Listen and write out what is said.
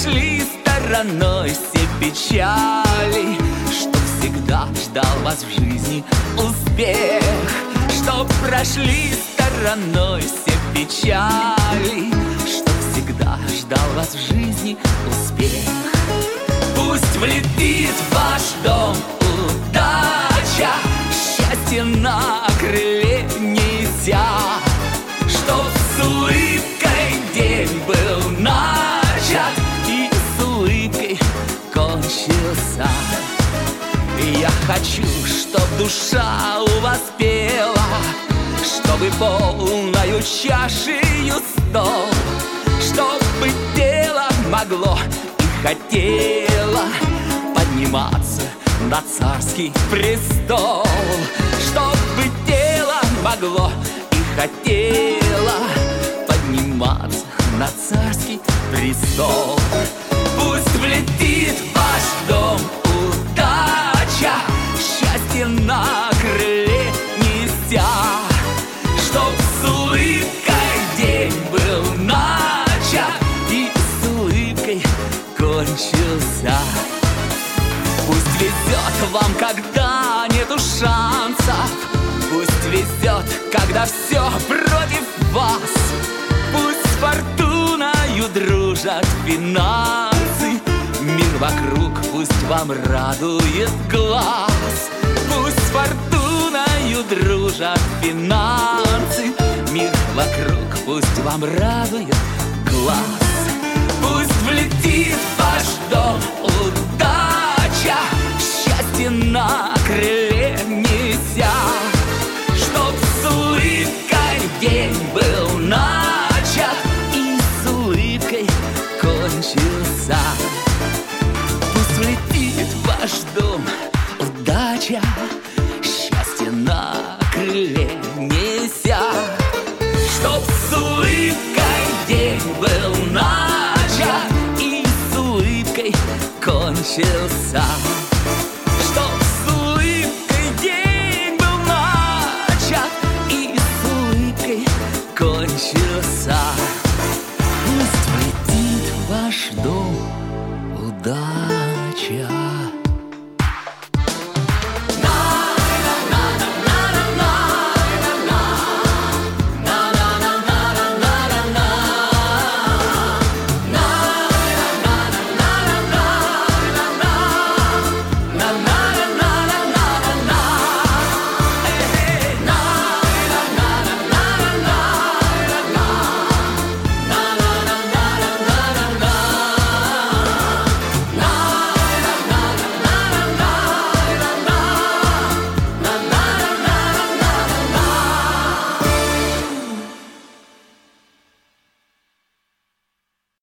прошли стороной все печали, чтоб всегда ждал вас в жизни успех. Чтоб прошли стороной все печали, чтоб всегда ждал вас в жизни успех. Пусть влетит в ваш дом удача, счастье на крыле неся, чтоб с улыбкой день был начат и с улыбкой кончился. Я хочу, чтоб душа у вас пела, чтобы полною чашею стол, чтобы тело могло и хотело подниматься на царский престол, чтобы тело могло и хотело подниматься на царский престол. Пусть влетит в ваш дом удача, счастье на крыле неся, чтоб с улыбкой день был начат и с улыбкой кончился. Пусть везет вам, когда нету шансов, пусть везет, когда все против вас. Пусть с фортуною дружат финансы, мир вокруг пусть вам радует глаз. Пусть с фортуною дружат финансы, мир вокруг пусть вам радует глаз. Пусть влетит в ваш дом удача, счастье на крыле неся, чтоб с улыбкой день был начат и с улыбкой кончился. Пусть влетит в ваш дом удача, счастье на крыле неся, чтоб с улыбкой день был начат и с улыбкой кончился. Чтоб с улыбкой день был начат и с улыбкой кончился. Пусть влетит в ваш дом удача.